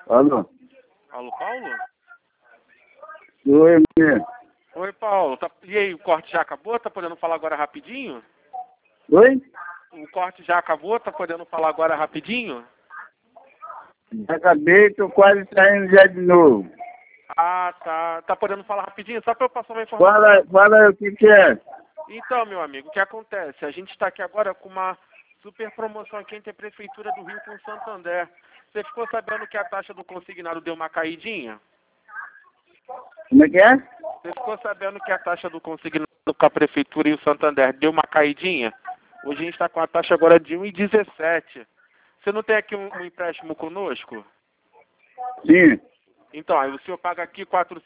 Alô? Alô, Paulo? Oi, menino. Oi, Paulo. E aí, o corte já acabou? Tá podendo falar agora rapidinho? Oi? O corte já acabou? Tá podendo falar agora rapidinho? Já acabei, tô quase saindo já de novo. Ah, tá. Tá podendo falar rapidinho? Só para eu passar uma informação. Fala aí o que é. Então, meu amigo, o que acontece? A gente está aqui agora com uma super promoção aqui entre a Prefeitura do Rio com o Santander. Você ficou sabendo que a taxa do consignado deu uma caidinha? Como é que é? Você ficou sabendo que a taxa do consignado com a Prefeitura e o Santander deu uma caidinha? Hoje a gente está com a taxa agora de 1,17. Você não tem aqui um empréstimo conosco? Sim. Então, aí o senhor paga aqui R$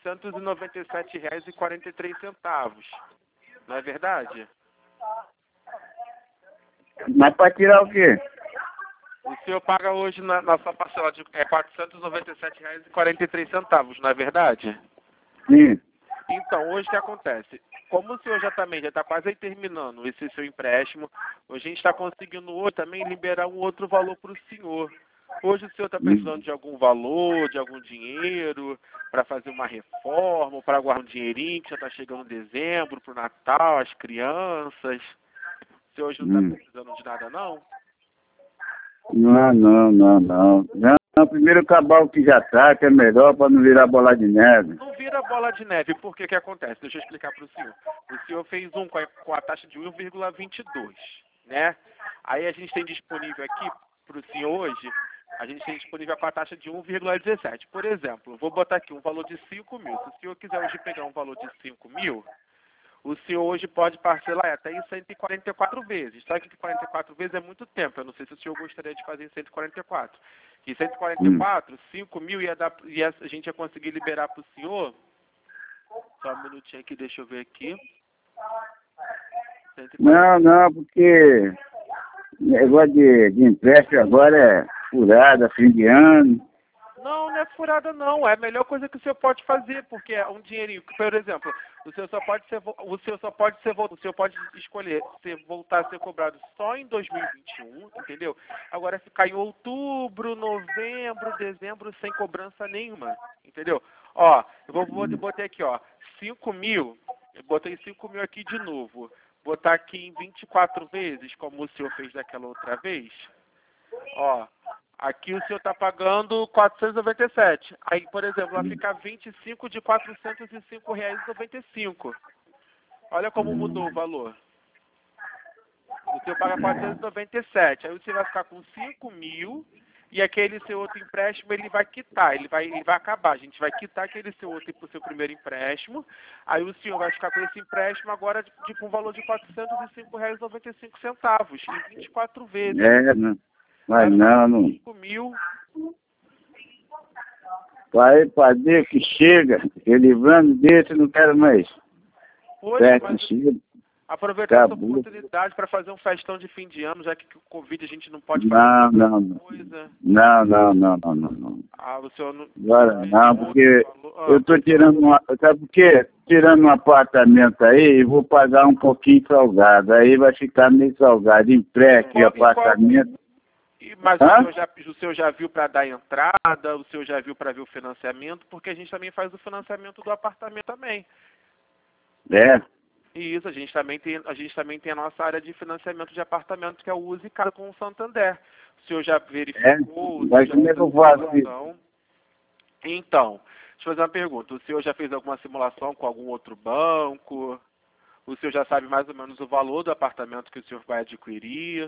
497,43. Não é verdade? Mas para tirar o quê? O senhor paga hoje na sua parcela de R$ 497,43, não é verdade? Sim. Então, hoje o que acontece? Como o senhor já está quase aí terminando esse seu empréstimo, hoje a gente está conseguindo hoje também liberar um outro valor para o senhor. Hoje o senhor está precisando de algum valor, de algum dinheiro, para fazer uma reforma, para guardar um dinheirinho, que já está chegando dezembro, para o Natal, as crianças. O senhor hoje não está precisando de nada, não? Não. Não, primeiro acabar o que já tá, que é melhor para não virar bola de neve. Não vira bola de neve, porque que acontece? Deixa eu explicar para o senhor. O senhor fez com a taxa de 1,22, né? Aí a gente tem disponível aqui para o senhor hoje, a gente tem disponível com a taxa de 1,17. Por exemplo, vou botar aqui um valor de 5 mil. Se o senhor quiser hoje pegar um valor de 5 mil, o senhor hoje pode parcelar até em 144 vezes. Sabe que 44 vezes é muito tempo. Eu não sei se o senhor gostaria de fazer em 144. E 144, 5 mil a gente ia conseguir liberar para o senhor. Só um minutinho aqui, deixa eu ver aqui. 140. Não, porque negócio de empréstimo agora é furada, fim de ano. Não é furada não, é a melhor coisa que o senhor pode fazer, porque é um dinheirinho, por exemplo, o senhor pode escolher voltar a ser cobrado só em 2021, entendeu? Agora se cair em outubro, novembro, dezembro sem cobrança nenhuma, entendeu? Ó, botei aqui, ó, 5 mil, eu botei 5 mil aqui de novo, botar aqui em 24 vezes, como o senhor fez daquela outra vez, ó. Aqui o senhor está pagando 497. Aí, por exemplo, vai ficar 25 de R$ 405,95. Olha como mudou o valor. O senhor paga 497. Aí o senhor vai ficar com 5 mil e aquele seu outro empréstimo ele vai quitar, ele vai acabar. A gente vai quitar aquele seu outro para o seu primeiro empréstimo. Aí o senhor vai ficar com esse empréstimo agora com um valor de R$ 405,95 em 24 vezes. Não. Mas não. 5 mil. Vai fazer que chega. Eu livrando desse, não quero mais. Poxa, mas Chega. aproveitar essa Acabou. oportunidade para fazer um festão de fim de ano, já que com o Covid a gente não pode Não. coisa. Não. Ah, o senhor não... Agora não, porque eu tô pois tirando sabe por quê? Tirando um apartamento aí e vou pagar um pouquinho salgado. Aí vai ficar meio salgado. Empréstimo e apartamento. Mas o senhor já viu para dar entrada, o senhor já viu para ver o financiamento, porque a gente também faz o financiamento do apartamento também. É. E isso, a gente também tem a nossa área de financiamento de apartamento, que é o Use Casa com o Santander. O senhor já verificou? Mas como é que eu faço isso? Então, deixa eu fazer uma pergunta. O senhor já fez alguma simulação com algum outro banco? O senhor já sabe mais ou menos o valor do apartamento que o senhor vai adquirir?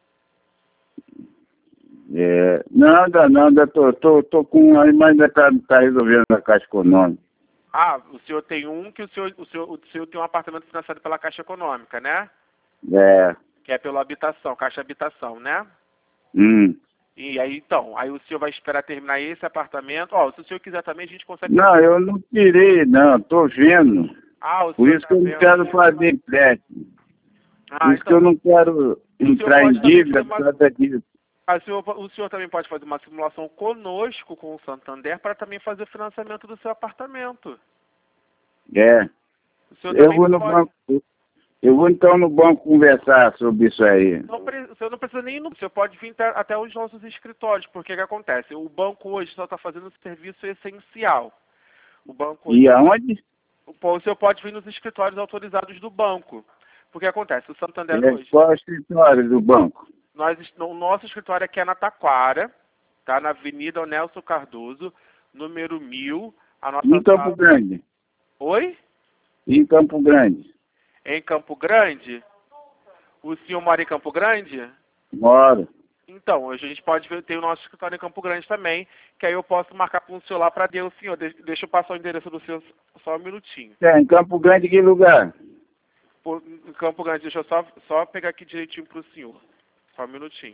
Ainda tô com mas ainda tá resolvendo a Caixa Econômica. Ah, o senhor tem que o senhor tem um apartamento financiado pela Caixa Econômica, né? É. Que é pela habitação, Caixa Habitação, né? E aí, então, aí o senhor vai esperar terminar esse apartamento. Ó, se o senhor quiser também, a gente consegue... Não, eu não tirei, não. Tô vendo. Ah, o Por senhor isso que eu não quero fazer empréstimo. Por isso que então, eu não quero entrar em dívida por causa disso. O senhor também pode fazer uma simulação conosco, com o Santander, para também fazer o financiamento do seu apartamento. É. O senhor Eu também vou no pode... banco. Eu vou então no banco conversar sobre isso aí. O senhor não precisa nem ir no... O senhor pode vir até os nossos escritórios, porque o que acontece? O banco hoje só está fazendo serviço essencial. O banco hoje... E aonde? O senhor pode vir nos escritórios autorizados do banco. Porque acontece, o Santander hoje... Qual é o escritório do banco? O nosso escritório aqui é na Taquara, tá? Na Avenida Nelson Cardoso, número 1000. A nossa Em Campo Grande. Oi? Em Campo Grande. Em Campo Grande? O senhor mora em Campo Grande? Moro. Então, hoje a gente pode ver, tem o nosso escritório em Campo Grande também, que aí eu posso marcar com o senhor lá para ver o senhor. Deixa eu passar o endereço do senhor só um minutinho. Em Campo Grande, que lugar? Em Campo Grande, deixa eu só pegar aqui direitinho para o senhor. Só um minutinho.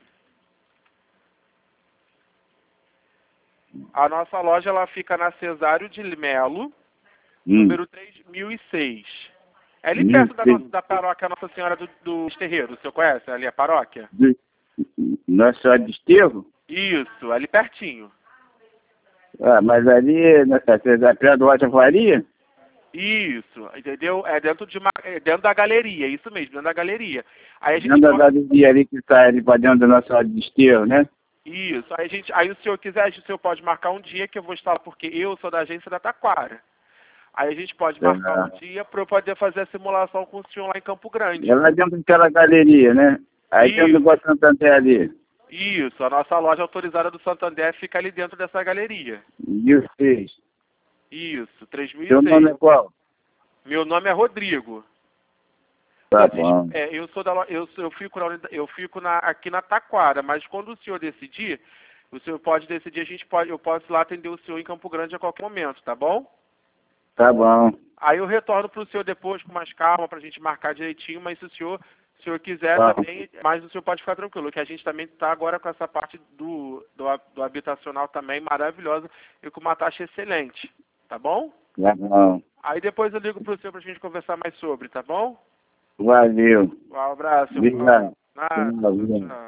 A nossa loja, ela fica na Cesário de Melo, número 3006. É ali perto da paróquia Nossa Senhora dos Terreiros. O senhor conhece ali a paróquia? Nossa Senhora de Esterro? Isso, ali pertinho. Ah, mas ali, perto do Rocha Faria? Isso, entendeu? É dentro da galeria, isso mesmo, dentro da galeria. Aí a gente dentro da galeria ali que sai ali para dentro da Nossa Senhora de Esterro, né? Isso, aí o senhor quiser, o senhor pode marcar um dia que eu vou estar, porque eu sou da agência da Taquara. Aí a gente pode marcar um dia para eu poder fazer a simulação com o senhor lá em Campo Grande. É lá dentro daquela galeria, né? Aí tem um negócio Santander ali. Isso, a nossa loja autorizada do Santander fica ali dentro dessa galeria. 1006. Isso, 3006. Seu nome é qual? Meu nome é Rodrigo. Tá bom. Eu fico aqui na Taquara, mas quando o senhor decidir, o senhor pode decidir, eu posso ir lá atender o senhor em Campo Grande a qualquer momento, tá bom? Tá bom. Aí eu retorno para o senhor depois com mais calma, para a gente marcar direitinho, mas se o senhor quiser também, mas o senhor pode ficar tranquilo, que a gente também está agora com essa parte do habitacional também maravilhosa e com uma taxa excelente, tá bom? Tá bom. Aí depois eu ligo para o senhor para a gente conversar mais sobre, tá bom? Valeu. Um abraço. Obrigado. Tchau.